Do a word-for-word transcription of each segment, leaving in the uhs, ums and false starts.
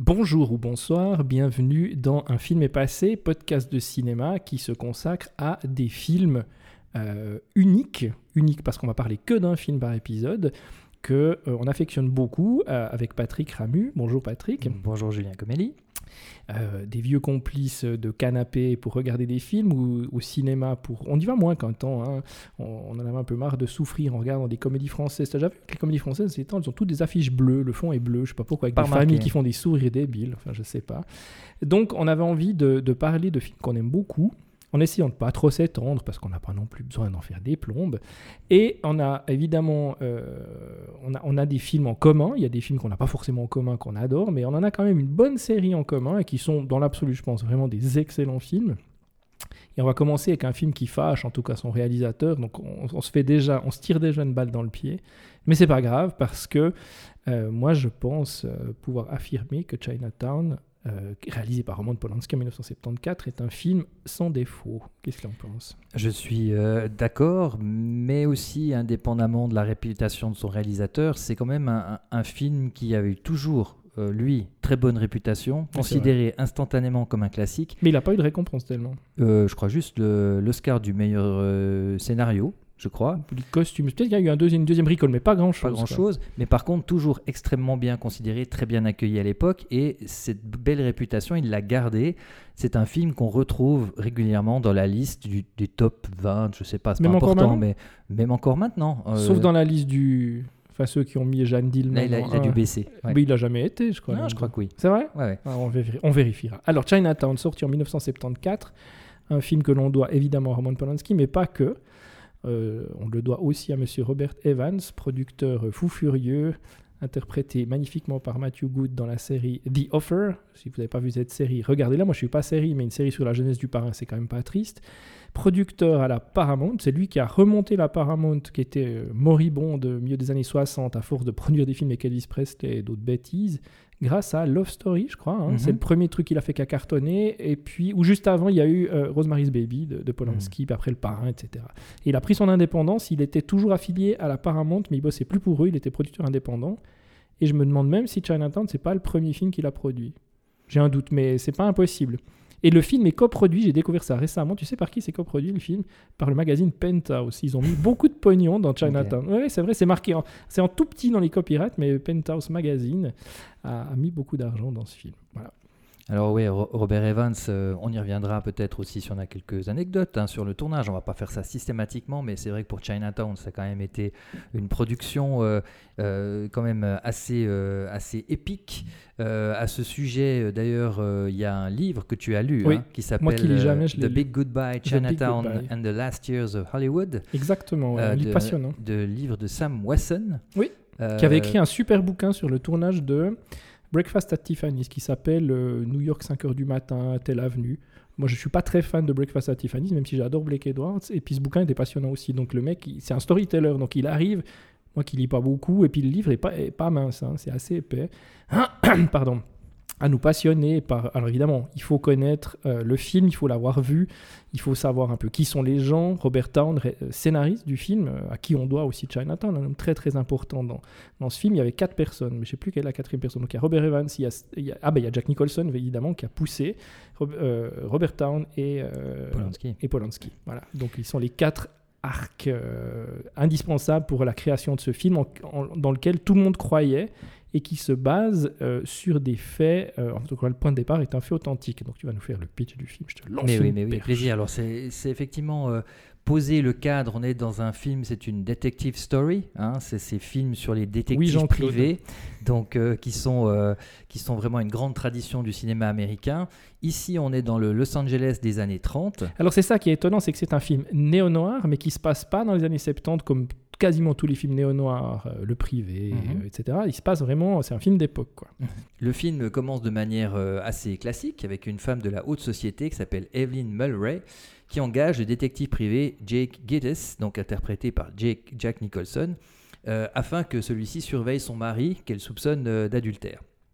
Bonjour ou bonsoir, bienvenue dans Un film est passé, podcast de cinéma qui se consacre à des films euh, uniques, uniques parce qu'on va parler que d'un film par épisode, qu'on euh, affectionne beaucoup euh, avec Patrick Ramu. Bonjour Patrick. Bonjour Julien Comelli. Euh, des vieux complices de canapé pour regarder des films ou au cinéma pour... On y va moins qu'un temps, hein. on, on en avait un peu marre de souffrir en regardant des comédies françaises. T'as déjà vu que les comédies françaises, ces temps, elles ont toutes des affiches bleues, le fond est bleu, je sais pas pourquoi, avec pas des remarqué. Familles qui font des sourires débiles, enfin je sais pas. Donc on avait envie de, de parler de films qu'on aime beaucoup, en essayant de pas trop s'étendre, parce qu'on n'a pas non plus besoin d'en faire des plombes. Et on a évidemment euh, on a, on a des films en commun. Il y a des films qu'on n'a pas forcément en commun, qu'on adore, mais on en a quand même une bonne série en commun, et qui sont, dans l'absolu, je pense, vraiment des excellents films. Et on va commencer avec un film qui fâche, en tout cas son réalisateur. Donc on, on se fait déjà, on se tire déjà une balle dans le pied. Mais c'est pas grave, parce que euh, moi, je pense euh, pouvoir affirmer que Chinatown, Euh, réalisé par Roman Polanski en dix-neuf cent soixante-quatorze, est un film sans défaut. Qu'est-ce que l'on pense ? Je suis euh, d'accord, mais aussi indépendamment de la réputation de son réalisateur, c'est quand même un, un film qui a eu toujours, euh, lui, très bonne réputation, oui, considéré instantanément comme un classique. Mais il n'a pas eu de récompense tellement. Euh, je crois juste le, l'Oscar du meilleur euh, scénario. Je crois. Les costumes, peut-être qu'il y a eu un deuxième, une deuxième bricole, mais pas grand-chose. Pas grand-chose, mais par contre, toujours extrêmement bien considéré, très bien accueilli à l'époque, et cette belle réputation, il l'a gardée. C'est un film qu'on retrouve régulièrement dans la liste du, des top vingt, je sais pas, c'est même pas important, mais même encore maintenant. Euh... Sauf dans la liste du... Enfin, ceux qui ont mis Jeanne Dillman. Là, il a, il a dû baisser. Ouais. Mais il n'a jamais été, je crois. Non, je crois que oui. C'est vrai ? Ouais, ouais. Alors, on, vérifiera. on vérifiera. Alors, Chinatown, sorti en dix-neuf cent soixante-quatorze, un film que l'on doit évidemment à Roman Polanski, mais pas que. Euh, on le doit aussi à M. Robert Evans, producteur fou furieux, interprété magnifiquement par Matthew Good dans la série The Offer. Si vous n'avez pas vu cette série, regardez-la. Moi, je ne suis pas série, mais une série sur la jeunesse du parrain, c'est quand même pas triste. Producteur à la Paramount, c'est lui qui a remonté la Paramount, qui était moribonde au milieu des années soixante à force de produire des films avec Elvis Presley et d'autres bêtises, grâce à Love Story, je crois. Hein. Mm-hmm. C'est le premier truc qu'il a fait qui a cartonné. Et puis, ou juste avant, il y a eu euh, Rosemary's Baby de, de Polanski, mm-hmm. puis après Le Parrain, et cetera. Et il a pris son indépendance. Il était toujours affilié à la Paramount, mais il bossait plus pour eux. Il était producteur indépendant. Et je me demande même si Chinatown, c'est pas le premier film qu'il a produit. J'ai un doute, mais c'est pas impossible. Et le film est coproduit, j'ai découvert ça récemment. Tu sais par qui c'est coproduit le film ? Par le magazine Penthouse. Ils ont mis beaucoup de pognon dans Chinatown. Okay. Oui, c'est vrai, c'est marqué. En... C'est en tout petit dans les copyrights, mais Penthouse Magazine a, a mis beaucoup d'argent dans ce film. Voilà. Alors oui, Robert Evans, euh, on y reviendra peut-être aussi si on a quelques anecdotes hein, sur le tournage. On ne va pas faire ça systématiquement, mais c'est vrai que pour Chinatown, ça a quand même été une production euh, euh, quand même assez, euh, assez épique. Euh, à ce sujet, d'ailleurs, il euh, y a un livre que tu as lu oui. hein, qui s'appelle Moi qui lis jamais, je The Big Goodbye, Chinatown Big Goodbye. and the Last Years of Hollywood. Exactement, ouais, euh, un livre passionnant. De livre de Sam Wasson. Oui, euh, qui avait écrit un super bouquin sur le tournage de Breakfast at Tiffany's, qui s'appelle euh, New York cinq heures du matin, telle avenue. Moi, je ne suis pas très fan de Breakfast at Tiffany's, même si j'adore Blake Edwards. Et puis, ce bouquin était passionnant aussi. Donc, le mec, il, c'est un storyteller. Donc, il arrive, moi qui ne lis pas beaucoup, et puis le livre n'est pas, est pas mince, hein, c'est assez épais. Pardon. À nous passionner par... Alors évidemment, il faut connaître euh, le film, il faut l'avoir vu, il faut savoir un peu qui sont les gens. Robert Towne, ré... scénariste du film, euh, à qui on doit aussi Chinatown, un homme très très important dans, dans ce film. Il y avait quatre personnes, mais je ne sais plus quelle est la quatrième personne. Donc il y a Robert Evans, il y a, il y a... Ah ben il y a Jack Nicholson évidemment qui a poussé, Rob... euh, Robert Towne et, euh... Polanski. et Polanski. Voilà. Donc ils sont les quatre arcs euh, indispensables pour la création de ce film en... En... dans lequel tout le monde croyait, et qui se base euh, sur des faits. Euh, en tout cas, le point de départ est un fait authentique. Donc, tu vas nous faire le pitch du film. Je te lance mais une oui, mais oui, perche. plaisir. Alors, c'est, c'est effectivement euh, poser le cadre. On est dans un film, c'est une detective story. Hein, c'est ces films sur les détectives oui, privés, donc euh, qui sont euh, qui sont vraiment une grande tradition du cinéma américain. Ici, on est dans le Los Angeles des années trente. Alors, c'est ça qui est étonnant, c'est que c'est un film néo-noir, mais qui se passe pas dans les années soixante-dix comme quasiment tous les films néo-noirs, euh, Le Privé, mm-hmm. euh, et cetera. Il se passe vraiment, c'est un film d'époque, quoi. Le film commence de manière euh, assez classique avec une femme de la haute société qui s'appelle Evelyn Mulray, qui engage le détective privé Jake Gittes, donc interprété par Jake, Jack Nicholson, euh, afin que celui-ci surveille son mari qu'elle soupçonne euh, d'adultère.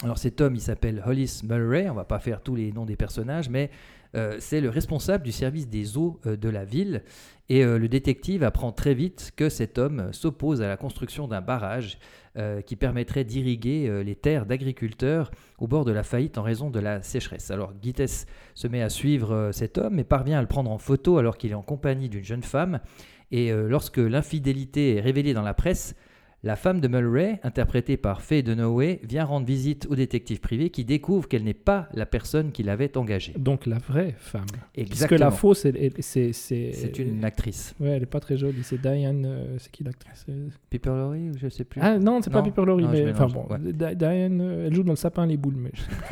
Alors cet homme, il s'appelle Hollis Mulwray, on ne va pas faire tous les noms des personnages, mais euh, c'est le responsable du service des eaux euh, de la ville. Et euh, le détective apprend très vite que cet homme s'oppose à la construction d'un barrage euh, qui permettrait d'irriguer euh, les terres d'agriculteurs au bord de la faillite en raison de la sécheresse. Alors Gittes se met à suivre euh, cet homme et parvient à le prendre en photo alors qu'il est en compagnie d'une jeune femme. Et euh, lorsque l'infidélité est révélée dans la presse, la femme de Mulwray, interprétée par Faye Dunaway, vient rendre visite au détective privé qui découvre qu'elle n'est pas la personne qui l'avait engagée. Donc la vraie femme. Exactement. Puisque la fausse, elle- elle- c'est... C'est, C'est une actrice. Ouais, elle n'est pas très jolie. C'est Diane... euh, c'est qui l'actrice? Euh, Piper Laurie ou je sais plus. Ah non, c'est pas Non. Piper Laurie, Non, je mais... Enfin mélange, bon, ouais. Di- Diane, euh, elle joue dans Le Sapin les boules, mais...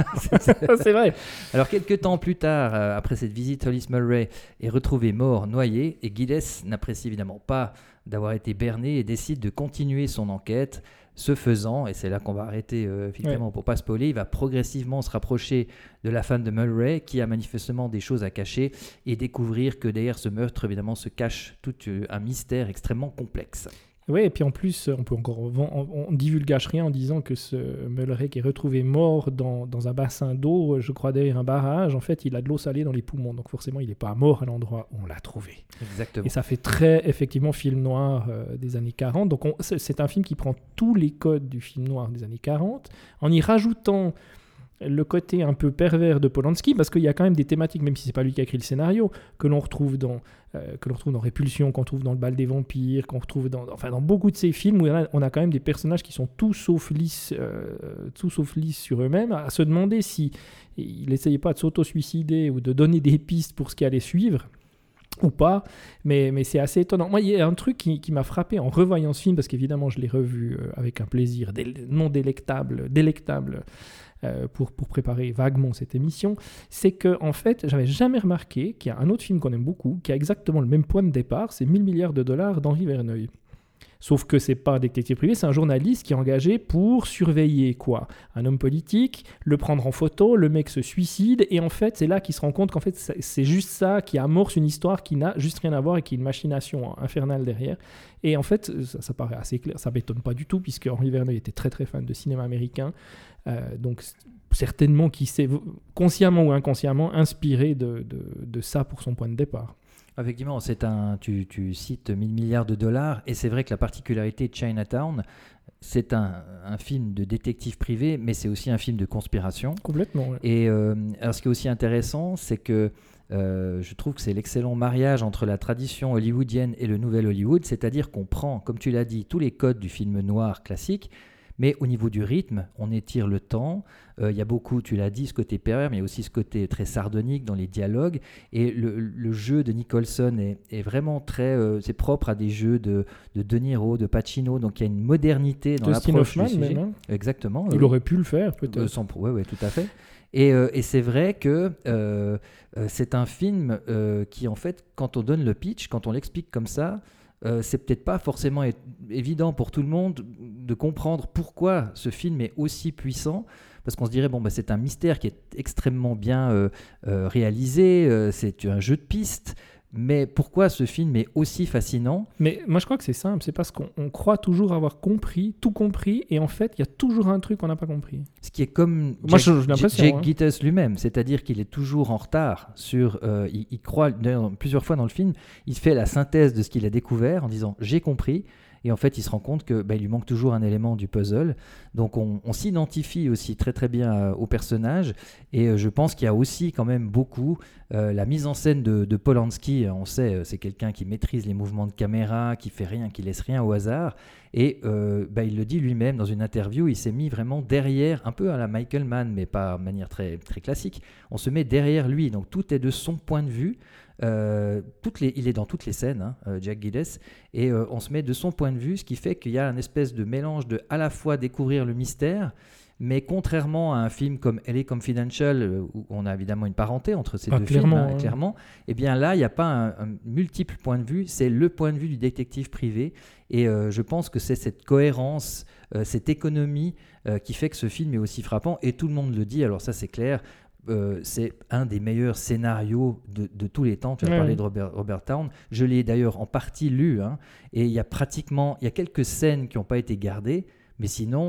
c'est vrai. Alors quelques temps plus tard, euh, après cette visite, Hollis Mulwray est retrouvé mort, noyé, et Gittes n'apprécie évidemment pas d'avoir été berné et décide de continuer son enquête. Ce faisant, et c'est là qu'on va arrêter euh, effectivement Ouais. pour pas spoiler, il va progressivement se rapprocher de la femme de Mulwray qui a manifestement des choses à cacher et découvrir que derrière ce meurtre évidemment se cache tout euh, un mystère extrêmement complexe. Oui, et puis en plus, on peut encore on, on divulgage rien en disant que ce Mulwray qui est retrouvé mort dans, dans un bassin d'eau, je crois derrière un barrage, en fait, il a de l'eau salée dans les poumons, donc forcément, il n'est pas mort à l'endroit où on l'a trouvé. Exactement. Et ça fait très, effectivement, film noir euh, des années quarante. Donc, on, c'est, c'est un film qui prend tous les codes du film noir des années quarante, en y rajoutant le côté un peu pervers de Polanski, parce qu'il y a quand même des thématiques, même si c'est pas lui qui a écrit le scénario, que l'on retrouve dans, euh, que l'on retrouve dans Répulsion, qu'on trouve dans Le Bal des vampires, qu'on retrouve dans, enfin, dans beaucoup de ces films où on a, on a quand même des personnages qui sont tout sauf lisses, euh, tout sauf lisses sur eux-mêmes, à se demander si il n'essayait pas de s'auto-suicider ou de donner des pistes pour ce qui allait suivre ou pas, mais, mais c'est assez étonnant. Moi, il y a un truc qui, qui m'a frappé en revoyant ce film, parce qu'évidemment, je l'ai revu euh, avec un plaisir dél- non délectable, délectable euh, pour, pour préparer vaguement cette émission, c'est que en fait, j'avais jamais remarqué qu'il y a un autre film qu'on aime beaucoup, qui a exactement le même point de départ, c'est mille milliards de dollars d'Henri Verneuil. Sauf que c'est pas un détective privé, c'est un journaliste qui est engagé pour surveiller quoi ? Un homme politique, le prendre en photo, le mec se suicide, et en fait, c'est là qu'il se rend compte qu'en fait, c'est juste ça qui amorce une histoire qui n'a juste rien à voir et qui est une machination infernale derrière. Et en fait, ça, ça paraît assez clair, ça m'étonne pas du tout, puisque Henri Verneuil était très très fan de cinéma américain, euh, donc certainement qu'il s'est consciemment ou inconsciemment inspiré de, de, de ça pour son point de départ. Effectivement, c'est un, tu, tu cites mille milliards de dollars, et c'est vrai que la particularité de Chinatown, c'est un, un film de détective privé, mais c'est aussi un film de conspiration. Complètement, ouais. Et euh, alors ce qui est aussi intéressant, c'est que euh, je trouve que c'est l'excellent mariage entre la tradition hollywoodienne et le nouvel Hollywood, c'est-à-dire qu'on prend, comme tu l'as dit, tous les codes du film noir classique, mais au niveau du rythme, on étire le temps. Il euh, y a beaucoup, tu l'as dit, ce côté pervers, mais il y a aussi ce côté très sardonique dans les dialogues. Et le, le jeu de Nicholson est, est vraiment très... Euh, c'est propre à des jeux de, de De Niro, de Pacino. Donc il y a une modernité dans Dustin l'approche Hoffman, du sujet. même, hein. Exactement. Il oui. aurait pu le faire, peut-être. Euh, sans, ouais, ouais, tout à fait. Et, euh, et c'est vrai que euh, euh, c'est un film euh, qui, en fait, quand on donne le pitch, quand on l'explique comme ça, Euh, c'est peut-être pas forcément é- évident pour tout le monde de comprendre pourquoi ce film est aussi puissant, parce qu'on se dirait bon bah c'est un mystère qui est extrêmement bien euh, euh, réalisé, euh, c'est un jeu de pistes, mais pourquoi ce film est aussi fascinant? Mais moi, je crois que c'est simple. C'est parce qu'on on croit toujours avoir compris, tout compris, et en fait, il y a toujours un truc qu'on n'a pas compris. Ce qui est comme Moi, Jack, j'ai l'impression, Jake hein. Gittes lui-même, c'est-à-dire qu'il est toujours en retard sur. Euh, il, il croit d'ailleurs, plusieurs fois dans le film, il fait la synthèse de ce qu'il a découvert en disant j'ai compris. Et en fait, il se rend compte que bah, il lui manque toujours un élément du puzzle. Donc, on, on s'identifie aussi très très bien euh, au personnage. Et euh, je pense qu'il y a aussi quand même beaucoup euh, la mise en scène de, de Polanski. On sait, euh, c'est quelqu'un qui maîtrise les mouvements de caméra, qui fait rien, qui laisse rien au hasard. Et euh, bah, il le dit lui-même dans une interview. Il s'est mis vraiment derrière, un peu à la Michael Mann, mais pas de manière très très classique. On se met derrière lui. Donc, tout est de son point de vue. Euh, toutes les, il est dans toutes les scènes, hein, euh, Jack Gittes, et euh, on se met de son point de vue, ce qui fait qu'il y a une espèce de mélange de à la fois découvrir le mystère, mais contrairement à un film comme L A Confidential, euh, où on a évidemment une parenté entre ces Ah, deux clairement, films, hein, ouais. clairement, et bien là, il n'y a pas un, un multiple point de vue, c'est le point de vue du détective privé, et euh, je pense que c'est cette cohérence, euh, cette économie euh, qui fait que ce film est aussi frappant, et tout le monde le dit, alors ça c'est clair. Euh, c'est un des meilleurs scénarios de, de tous les temps. Tu as Ouais. parlé de Robert, Robert Town. Je l'ai d'ailleurs en partie lu, hein, et il y a pratiquement, il y a quelques scènes qui n'ont pas été gardées, mais sinon,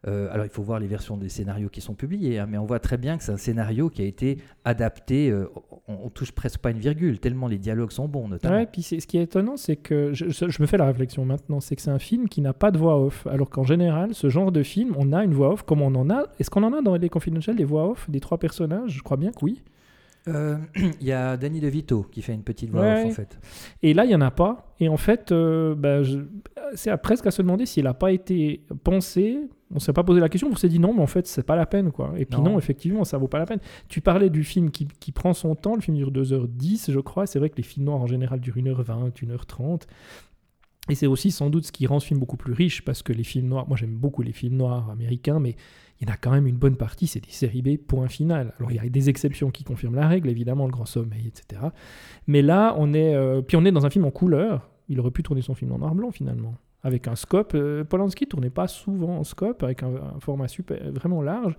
Euh, alors, il faut voir les versions des scénarios qui sont publiées, hein, mais on voit très bien que c'est un scénario qui a été adapté. Euh, on, on touche presque pas une virgule, tellement les dialogues sont bons, notamment. Ouais, puis c'est, ce qui est étonnant, c'est que je, je, je me fais la réflexion maintenant, c'est que c'est un film qui n'a pas de voix off. Alors qu'en général, ce genre de film, on a une voix off, comme on en a. Est-ce qu'on en a dans les Confidential des voix off des trois personnages? Je crois bien que oui. Il euh, y a Danny DeVito qui fait une petite voix ouais. off, en fait. Et là, il n'y en a pas. Et en fait, euh, bah, je... c'est à, presque à se demander s'il n'a pas été pensé. On ne s'est pas posé la question, on s'est dit non, mais en fait, c'est pas la peine, quoi. Et puis non, non effectivement, ça vaut pas la peine. Tu parlais du film qui, qui prend son temps, le film dure deux heures dix, je crois. C'est vrai que les films noirs, en général, durent une heure vingt, une heure trente. Et c'est aussi sans doute ce qui rend ce film beaucoup plus riche, parce que les films noirs, moi j'aime beaucoup les films noirs américains, mais il y en a quand même une bonne partie, c'est des séries B, point final. Alors il y a des exceptions qui confirment la règle, évidemment, Le Grand Sommeil, et cetera. Mais là, on est, euh, puis on est dans un film en couleur. Il aurait pu tourner son film en noir-blanc, finalement. Avec un scope, euh, Polanski ne tournait pas souvent en scope, avec un, un format super, vraiment large.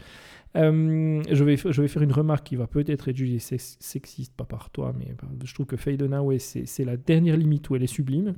Euh, je, vais, je vais faire une remarque qui va peut-être être jugée sexiste, pas par toi, mais je trouve que Faye Dunaway, c'est, c'est la dernière limite où elle est sublime.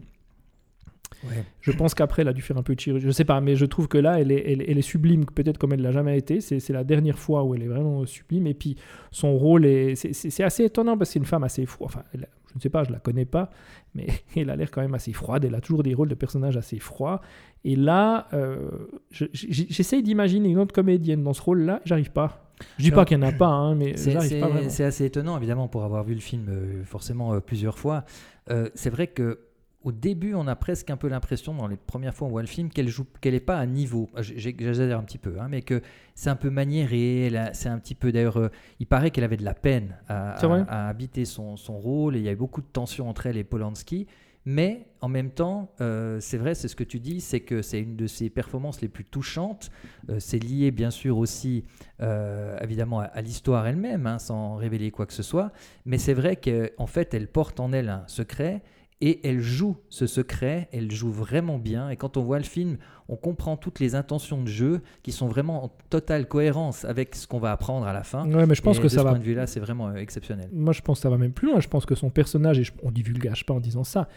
Ouais. Je pense qu'après, elle a dû faire un peu de chirurgie. Je sais pas, mais je trouve que là, elle est, elle, elle est sublime, peut-être comme elle l'a jamais été. C'est, c'est la dernière fois où elle est vraiment sublime. Et puis, son rôle est... C'est, c'est, c'est assez étonnant parce que c'est une femme assez froide. Enfin, elle, je ne sais pas, je la connais pas, mais elle a l'air quand même assez froide. Elle a toujours des rôles de personnages assez froids. Et là, euh, je, j'essaye d'imaginer une autre comédienne dans ce rôle-là. J'arrive pas. Je dis Alors, pas qu'il n'y en a pas, hein, mais c'est, j'arrive c'est, pas vraiment. C'est assez étonnant, évidemment, pour avoir vu le film euh, forcément euh, plusieurs fois. Euh, c'est vrai que au début, on a presque un peu l'impression, dans les premières fois où on voit le film, qu'elle joue, qu'elle n'est pas à niveau. J'exagère un petit peu, hein, mais que c'est un peu maniéré. Elle a, c'est un petit peu, d'ailleurs, euh, il paraît qu'elle avait de la peine à, à, à habiter son, son rôle. Et il y avait beaucoup de tension entre elle et Polanski. Mais en même temps, euh, c'est vrai, c'est ce que tu dis, c'est que c'est une de ses performances les plus touchantes. Euh, c'est lié, bien sûr, aussi, euh, évidemment, à, à l'histoire elle-même, hein, sans révéler quoi que ce soit. Mais c'est vrai qu'en fait, elle porte en elle un secret. Et elle joue ce secret, elle joue vraiment bien. Et quand on voit le film, on comprend toutes les intentions de jeu qui sont vraiment en totale cohérence avec ce qu'on va apprendre à la fin. Ouais, mais je pense et que de ça ce va. point de vue-là, c'est vraiment euh, exceptionnel. Moi, je pense que ça va même plus loin. Je pense que son personnage, et je... on divulgage pas en disant ça,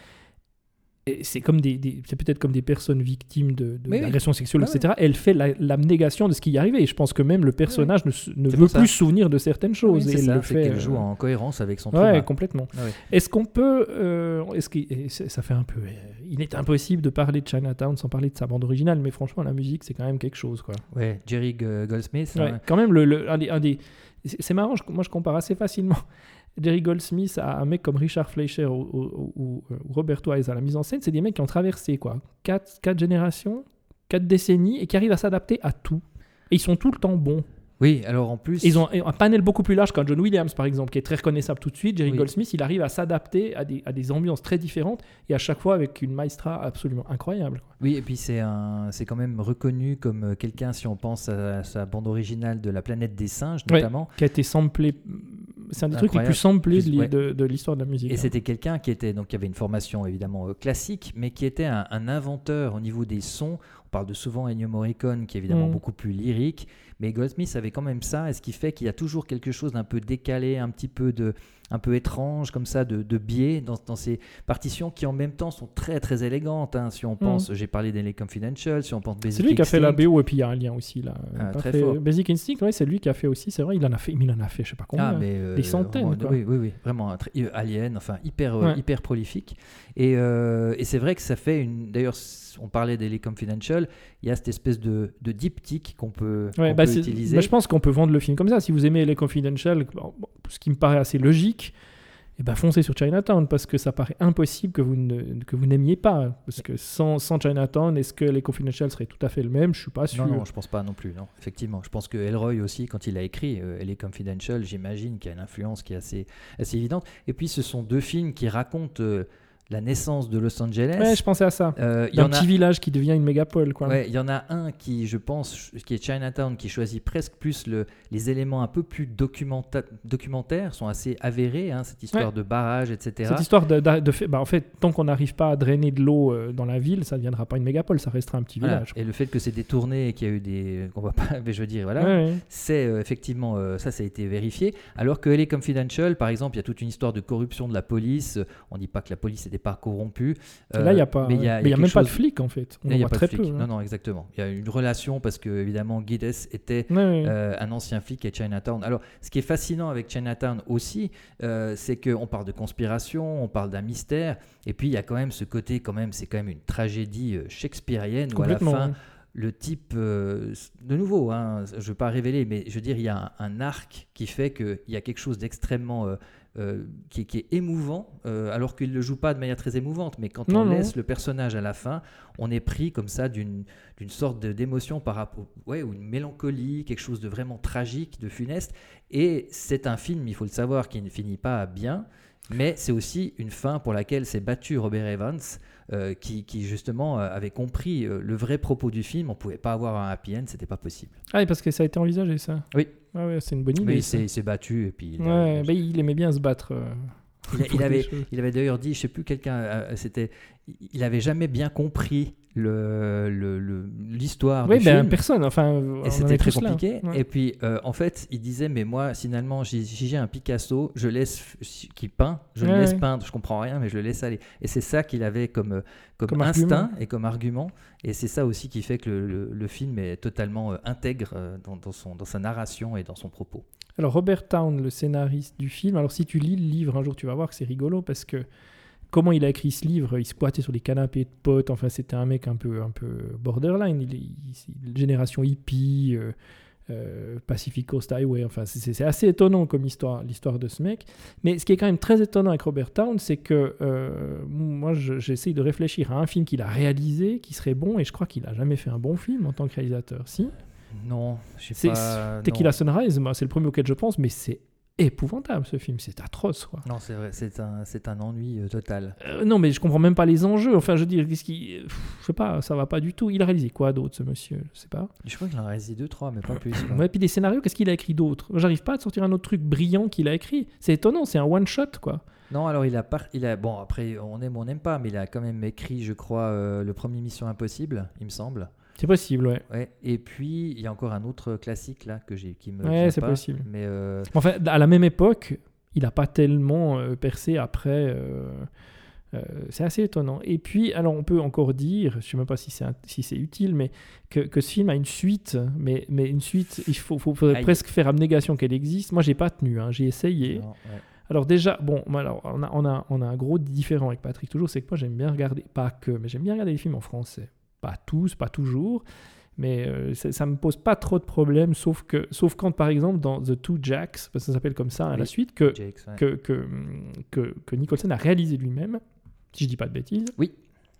et c'est, comme des, des, c'est peut-être comme des personnes victimes de, de, d'agressions oui. sexuelles, ah, et cetera. Oui. Elle fait la, l'abnégation de ce qui y arrivait. Et je pense que même le personnage oui. ne, ne veut plus se souvenir de certaines choses. Oui, c'est et ça, le c'est fait, qu'elle euh... joue en cohérence avec son ouais, trauma. Oui, complètement. Ah, oui. Est-ce qu'on peut... Euh, est-ce que, ça fait un peu... Il est impossible de parler de Chinatown sans parler de sa bande originale, mais franchement, la musique, c'est quand même quelque chose, quoi. Ouais, Jerry Goldsmith. Ouais, hein. Quand même, le, le, un des... Un des c'est, c'est marrant, je, moi, je compare assez facilement... Jerry Goldsmith à un mec comme Richard Fleischer ou, ou, ou, ou Robert Wise à la mise en scène, c'est des mecs qui ont traversé quoi, quatre, quatre générations, quatre décennies et qui arrivent à s'adapter à tout. Et ils sont tout le temps bons. Oui, alors en plus... Ils ont un panel beaucoup plus large qu'un John Williams, par exemple, qui est très reconnaissable tout de suite. Jerry oui. Goldsmith, il arrive à s'adapter à des, à des ambiances très différentes et à chaque fois avec une maestra absolument incroyable. Quoi. Oui, et puis c'est, un, c'est quand même reconnu comme quelqu'un, si on pense à sa bande originale de La Planète des Singes, notamment. Ouais, qui a été samplé... C'est un des incroyable. Trucs les plus samplés plus, de, ouais. de, de l'histoire de la musique. Et hein. C'était quelqu'un qui était, donc, qui avait une formation évidemment euh, classique, mais qui était un, un inventeur au niveau des sons. On parle de souvent Ennio Morricone, qui est évidemment mmh. beaucoup plus lyrique, mais Goldsmith avait quand même ça, et ce qui fait qu'il y a toujours quelque chose d'un peu décalé, un petit peu de, un peu étrange comme ça, de, de biais dans, dans ces partitions qui en même temps sont très très élégantes. Hein. Si on pense, mmh. j'ai parlé d'L A Confidential, si on pense Basic Instinct. C'est lui qui a fait la B O et puis il y a un lien aussi là. Ah, très fait... fort. Basic Instinct, ouais, c'est lui qui a fait aussi, c'est vrai, il en a fait, il en a fait, je sais pas combien, ah, mais, euh, des centaines. Vraiment, quoi. Oui, oui, oui, vraiment un très, Alien, enfin hyper, ouais. euh, hyper prolifique. Et, euh, et c'est vrai que ça fait une. D'ailleurs, on parlait d'L A Confidential, il y a cette espèce de, de diptyque qu'on peut, ouais, qu'on bah peut utiliser. Bah je pense qu'on peut vendre le film comme ça. Si vous aimez L A Confidential, bon, ce qui me paraît assez logique, eh ben foncez sur Chinatown parce que ça paraît impossible que vous, ne, que vous n'aimiez pas. Parce que sans, sans Chinatown, est-ce que L A Confidential serait tout à fait le même ? Je suis pas sûr. Non, non, je pense pas non plus. Non, effectivement, je pense que Elroy aussi, quand il a écrit euh, L A Confidential, j'imagine qu'il y a une influence qui est assez, assez évidente. Et puis, ce sont deux films qui racontent euh, la naissance de Los Angeles. Ouais, je pensais à ça. Euh, D'un petit a... village qui devient une mégapole, quoi. Ouais, il y en a un qui, je pense, qui est Chinatown, qui choisit presque plus le, les éléments un peu plus documenta- documentaires, sont assez avérés, hein, cette histoire ouais. de barrage, et cetera. Cette histoire de, de, de fait, bah en fait, tant qu'on n'arrive pas à drainer de l'eau euh, dans la ville, ça ne deviendra pas une mégapole, ça restera un petit voilà. village. Et le fait que c'est détourné et qu'il y a eu des, qu'on voit pas, mais je veux dire, voilà, ouais, ouais. c'est euh, effectivement euh, ça, ça a été vérifié. Alors que L A Confidential, par exemple, il y a toute une histoire de corruption de la police. On ne dit pas que la police n'était pas corrompu. Euh, là, il n'y a pas. Mais il n'y a, y a, a même chose... pas de flic, en fait. On en voit très peu. Hein. Non, non, exactement. Il y a une relation parce que, évidemment, Guedes était ouais, ouais. Euh, un ancien flic à Chinatown. Alors, ce qui est fascinant avec Chinatown aussi, euh, c'est qu'on parle de conspiration, on parle d'un mystère, et puis il y a quand même ce côté, quand même, c'est quand même une tragédie euh, shakespearienne où à la fin, ouais. le type, euh, de nouveau, hein, je ne veux pas révéler, mais je veux dire, il y a un, un arc qui fait qu'il y a quelque chose d'extrêmement... Euh, Euh, qui, qui est émouvant, euh, alors qu'il ne le joue pas de manière très émouvante, mais quand non, on non. laisse le personnage à la fin, on est pris comme ça d'une, d'une sorte de, d'émotion par rapport, ouais, ou une mélancolie, quelque chose de vraiment tragique, de funeste, et c'est un film, il faut le savoir, qui ne finit pas bien, mais c'est aussi une fin pour laquelle s'est battu Robert Evans, euh, qui, qui justement euh, avait compris euh, le vrai propos du film. On ne pouvait pas avoir un happy end, c'était pas possible. Ah, et parce que ça a été envisagé, ça. Oui. Ah ouais, c'est une bonne idée. Oui, il s'est, il s'est battu et puis. Il, ouais, a, bah, il aimait bien se battre. Euh, il, il avait, il avait d'ailleurs dit, je sais plus quelqu'un, euh, c'était, il avait jamais bien compris le, le, le l'histoire oui, du ben, film. personne. Enfin, et c'était très compliqué. Ouais. Et puis, euh, en fait, il disait, mais moi, finalement, si j'ai un Picasso, je laisse qui peint, je ouais, le laisse ouais. peindre. Je comprends rien, mais je le laisse aller. Et c'est ça qu'il avait comme comme, comme instinct argument. Et comme argument. Et c'est ça aussi qui fait que le, le, le film est totalement euh, intègre euh, dans, dans son dans sa narration et dans son propos. Alors Robert Towne, le scénariste du film. Alors si tu lis le livre un jour, tu vas voir que c'est rigolo parce que comment il a écrit ce livre, il squattait sur des canapés de potes, enfin c'était un mec un peu, un peu borderline, il, il, il, génération hippie, euh, euh, Pacific Coast Highway, enfin c'est, c'est assez étonnant comme histoire, l'histoire de ce mec. Mais ce qui est quand même très étonnant avec Robert Towne, c'est que euh, moi je, j'essaye de réfléchir à un film qu'il a réalisé, qui serait bon, et je crois qu'il n'a jamais fait un bon film en tant que réalisateur, si. Non, je sais c'est, pas. Tequila Sunrise, moi, c'est le premier auquel je pense, mais c'est épouvantable ce film, c'est atroce quoi. Non, c'est vrai, c'est un, c'est un ennui euh, total. Euh, non, mais je comprends même pas les enjeux. Enfin, je veux dire, qu'est-ce qui, pff, je sais pas, ça va pas du tout. Il a réalisé quoi d'autre, ce monsieur? Je sais pas. Je crois qu'il en a réalisé deux, trois, mais pas plus. Quoi. Ouais, puis des scénarios, qu'est-ce qu'il a écrit d'autre? J'arrive pas à sortir un autre truc brillant qu'il a écrit. C'est étonnant, c'est un one shot quoi. Non, alors il a, par... il a, bon après on aime ou on n'aime pas, mais il a quand même écrit, je crois, euh, le premier Mission Impossible, il me semble. C'est possible, ouais. ouais. Et puis, il y a encore un autre classique là que j'ai, qui me ouais, vient c'est pas. possible. Mais euh... Enfin, à la même époque, il n'a pas tellement euh, percé après. Euh, euh, c'est assez étonnant. Et puis, alors, on peut encore dire, je ne sais même pas si c'est, un, si c'est utile, mais que, que ce film a une suite. Mais, mais une suite, il faut, faut, faudrait Aïe. presque faire abnégation qu'elle existe. Moi, je n'ai pas tenu, hein, j'ai essayé. Non, ouais. Alors déjà, bon, alors, on, a, on, a, on a un gros différent avec Patrick toujours, c'est que moi, j'aime bien regarder, pas que, mais j'aime bien regarder les films en français. Pas tous, pas toujours, mais euh, ça ne me pose pas trop de problèmes, sauf, que, sauf quand, par exemple, dans The Two Jacks, parce que ça s'appelle comme ça, à oui, la suite, que, Jakes, ouais. que, que, que, que Nicholson a réalisé lui-même, si je ne dis pas de bêtises. Oui.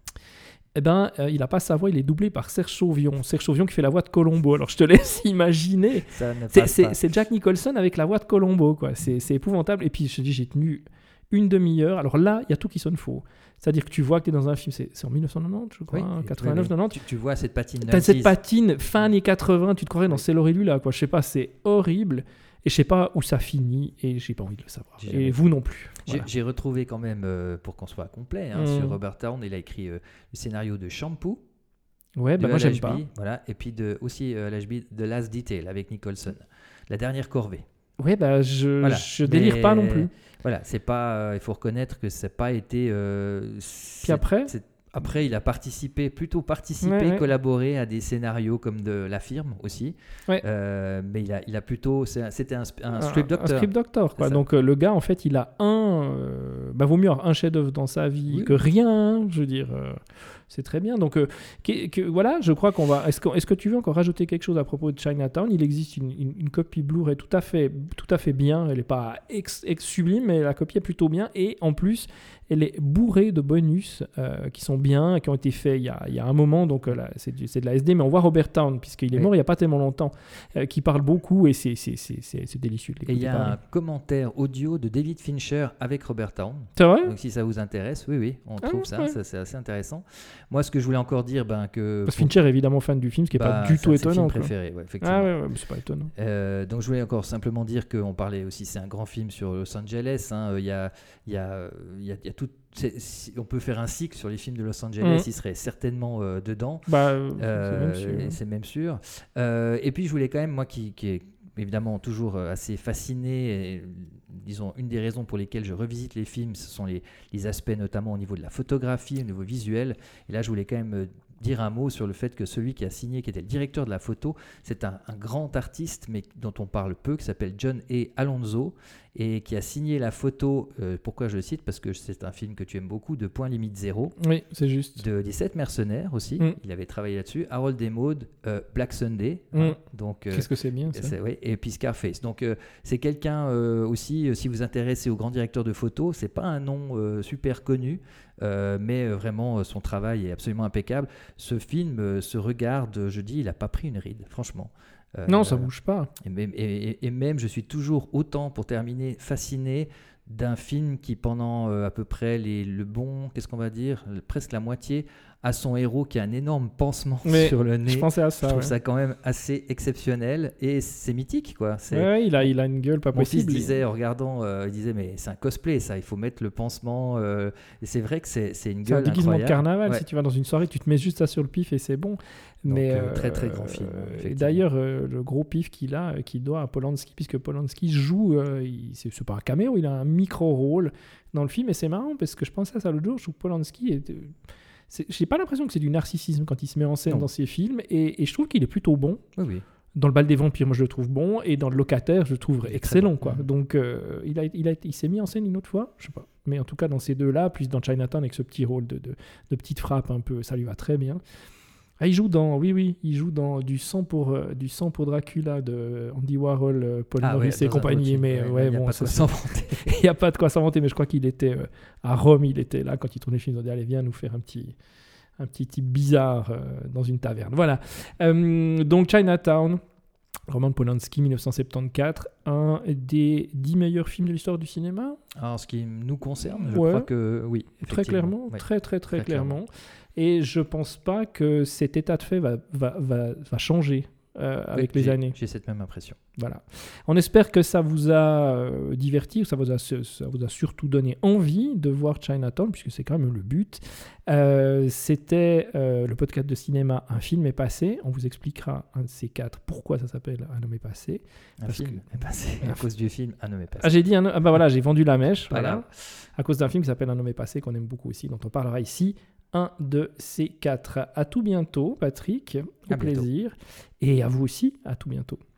Eh ben, euh, il n'a pas sa voix, il est doublé par Serge Chauvion. Serge Chauvion qui fait la voix de Colombo. Alors, je te laisse imaginer. Ça ne c'est, passe c'est, pas. c'est Jack Nicholson avec la voix de Colombo, quoi. C'est, c'est épouvantable. Et puis, je te dis, j'ai tenu une demi-heure. Alors là, il y a tout qui sonne faux. C'est-à-dire que tu vois que tu es dans un film, c'est, c'est en dix-neuf cent quatre-vingt-dix, je crois, oui, hein, quatre-vingt-neuf quatre-vingt-dix. Tu, tu vois cette patine. Tu as cette patine fin années quatre-vingts, tu te croirais dans oui. C'est Laurie là, quoi. Je sais pas, c'est horrible. Et je sais pas où ça finit et j'ai pas envie de le savoir. J'ai et vous non plus. Voilà. J'ai, j'ai retrouvé quand même, euh, pour qu'on soit complet, hein, mmh. sur Robert Towne, il a écrit euh, le scénario de Shampoo. Ouais, bah moi j'aime pas. Voilà, et puis de, aussi euh, l'H B The Last Detail avec Nicholson. La dernière corvée. Ouais, bah je, voilà. je délire Mais, pas non plus. Voilà, c'est pas, euh, il faut reconnaître que ça n'a pas été. Euh, puis après c'est, Après, il a participé, plutôt participé, ouais, ouais. collaboré à des scénarios comme de La Firme aussi. Ouais. Euh, mais il a, il a plutôt, c'était un, un script doctor. Un script doctor, quoi. Donc euh, le gars, en fait, il a un, euh, bah vaut mieux avoir un chef-d'œuvre dans sa vie oui. que rien. Je veux dire, euh, c'est très bien. Donc euh, que, que, voilà, je crois qu'on va. Est-ce que, est-ce que tu veux encore rajouter quelque chose à propos de Chinatown? Il existe une, une, une copie Blu-ray tout à fait, tout à fait bien. Elle n'est pas ex, ex sublime, mais la copie est plutôt bien. Et en plus, elle est bourrée de bonus euh, qui sont bien, qui ont été faits il y a, il y a un moment. Donc euh, là, c'est, du, c'est de la S D, mais on voit Robert Towne, puisqu'il est oui. mort il n'y a pas tellement longtemps, euh, qui parle beaucoup et c'est, c'est, c'est, c'est, c'est délicieux. Et il y a parler. un commentaire audio de David Fincher avec Robert Towne. C'est vrai? Donc si ça vous intéresse, oui, oui, on ah, trouve ça, ouais. ça, c'est assez intéressant. Moi, ce que je voulais encore dire, ben, que... Parce que Fincher est évidemment fan du film, ce qui n'est bah, pas du tout c'est étonnant. C'est film préféré, ouais, effectivement. Ah ouais, ouais, mais c'est pas étonnant. Euh, donc je voulais encore simplement dire qu'on parlait aussi, c'est un grand film sur Los Angeles. Hein, il y a, il y a, il y a, il y a tout... C'est, c'est, on peut faire un cycle sur les films de Los Angeles, mmh. il serait certainement euh, dedans. Bah, euh, c'est même sûr. C'est même sûr. Euh, et puis je voulais quand même, moi qui, qui est évidemment toujours assez fasciné disons, une des raisons pour lesquelles je revisite les films, ce sont les, les aspects notamment au niveau de la photographie, au niveau visuel. Et là, je voulais quand même euh, dire un mot sur le fait que celui qui a signé, qui était le directeur de la photo, c'est un, un grand artiste, mais dont on parle peu, qui s'appelle John A. Alonso, et qui a signé la photo, euh, pourquoi je le cite, parce que c'est un film que tu aimes beaucoup, de Point Limite Zéro. Oui, c'est juste. De Les Sept Mercenaires aussi, Mm. il avait travaillé là-dessus. Harold et Maude, euh, Black Sunday, Mm. hein, donc, euh, Qu'est-ce que c'est bien ça. c'est, oui, et puis Scarface. Donc euh, c'est quelqu'un euh, aussi, euh, si vous vous intéressez au grand directeur de photo, c'est pas un nom euh, super connu, euh, mais euh, vraiment euh, son travail est absolument impeccable. Ce film euh, se regarde, je dis, il a pas pris une ride, franchement. Euh, Non, ça bouge pas. Et même, et- et même, je suis toujours autant, pour terminer, fasciné d'un film qui, pendant euh, à peu près les, le bon, qu'est-ce qu'on va dire, le- presque la moitié, a son héros qui a un énorme pansement Mais sur le nez. Je pensais à Je ça. trouve ouais. ça quand même assez exceptionnel et c'est mythique, quoi. C'est... Ouais, ouais, il, a, il a une gueule pas Mon fils possible. disait, en regardant, euh, il disait, mais c'est un cosplay, ça, il faut mettre le pansement. euh, Et c'est vrai que c'est, c'est une C'est un gueule déguisement de incroyable. carnaval. Ouais. Si tu vas dans une soirée, tu te mets juste ça sur le pif et c'est bon. Mais euh, très, très grand film, euh, effectivement. et d'ailleurs, euh, le gros pif qu'il a, euh, qu'il doit à Polanski, puisque Polanski joue, euh, il- c'est, c'est pas un caméo, il a un micro-rôle dans le film. Et c'est marrant parce que je pensais à ça l'autre jour. Je trouve que Polanski est. euh, c'est- J'ai pas l'impression que c'est du narcissisme quand il se met en scène Non. dans ses films. Et, et je trouve qu'il est plutôt bon. Oui, oui. Dans le bal des vampires, moi je le trouve bon, et dans le locataire, je le trouve Il est excellent, très bon. quoi. Mhm. Donc euh, il, a, il, a, il s'est mis en scène une autre fois, je sais pas. Mais en tout cas, dans ces deux-là, plus dans Chinatown avec ce petit rôle de, de, de petite frappe un peu, ça lui va très bien. Ah, il joue dans, oui, oui, il joue dans du sang pour, euh, du sang pour Dracula de Andy Warhol, euh, Paul Ah, Maurice ouais, et dans un autre compagnie. film, Mais ouais, ouais, il y a bon, pas de ça, quoi c'est- s'inventer. il n'y a pas de quoi s'inventer, mais je crois qu'il était euh, à Rome, il était là quand il tournait le film. Ils ont dit, allez, viens nous faire un petit, un petit type bizarre euh, dans une taverne. Voilà. Euh, donc Chinatown, Roman Polanski, dix-neuf cent soixante-quatorze, un des dix meilleurs films de l'histoire du cinéma. Alors, ce qui nous concerne, je Ouais. crois que oui. Très effectivement. clairement, Ouais. très très très, Très clairement. clairement. Et je pense pas que cet état de fait va, va, va, va changer euh, avec Oui, les j'ai- années. J'ai cette même impression. Voilà. On espère que ça vous a euh, diverti, ça vous a, ça vous a surtout donné envie de voir Chinatown, puisque c'est quand même le but. Euh, c'était euh, le podcast de cinéma Un film est passé. On vous expliquera un de ces quatre pourquoi ça s'appelle Un homme est passé. Un Parce film est passé. Un À cause du film, un homme est passé. Ah, j'ai dit un... ah bah voilà, j'ai vendu la mèche. Pas Voilà. grave. À cause d'un film qui s'appelle Un homme est passé, qu'on aime beaucoup aussi, dont on parlera ici. Un de ces quatre. À tout bientôt, Patrick. Au À bientôt. plaisir. Et à vous aussi, à tout bientôt.